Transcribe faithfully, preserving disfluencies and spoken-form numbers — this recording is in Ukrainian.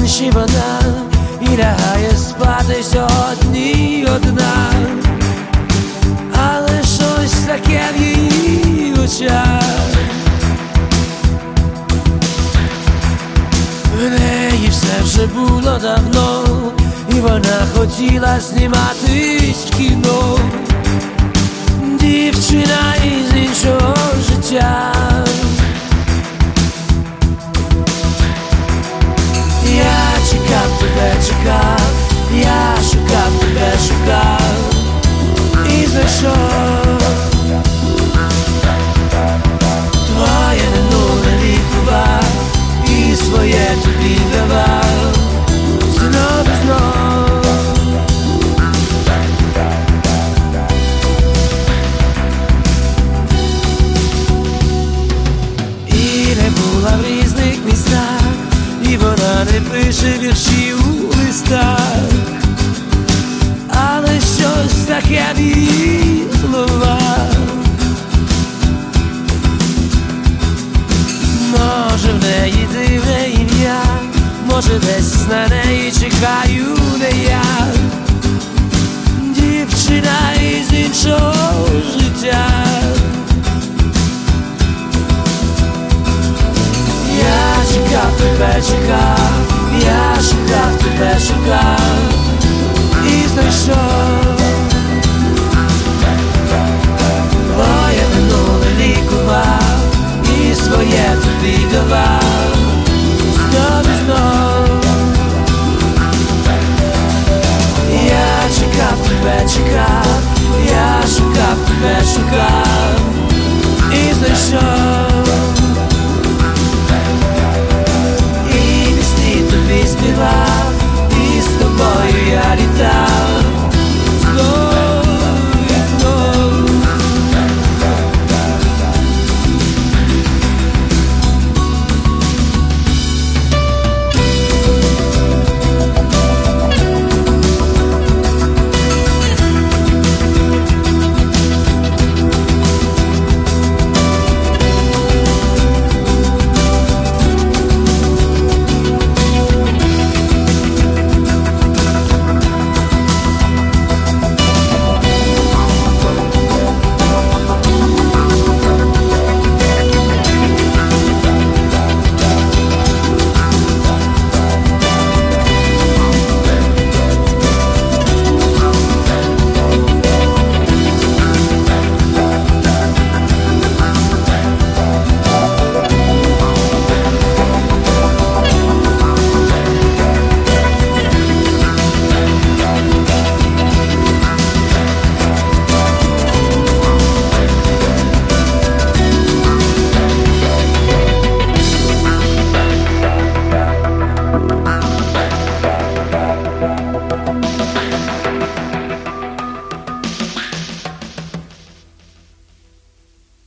Тиші вона і лягає спати сьогодні одна, але щось таке в її очах. В неї все вже було давно, і вона хотіла зніматись в кіно. Дівчина із іншого життя. Я чекав тебе, чекав, я шукав тебе, шукав і знайшов. Твоє минуле лікував і своє тобі давав знов і знов. І не була в різних містах, і вона не пише вірші у листах, але щось таке в її словах. Може в неї дивне ім'я, може десь на неї чекаю не я. Дівчина із іншого життя. Я чекав тебе, чекав,